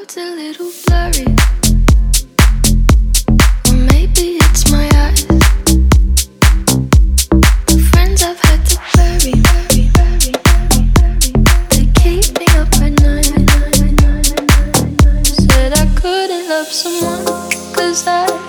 road's a little blurry, or maybe it's my eyes. The friends I've had to bury, they keep me up at night. Said I couldn't love someone 'cause I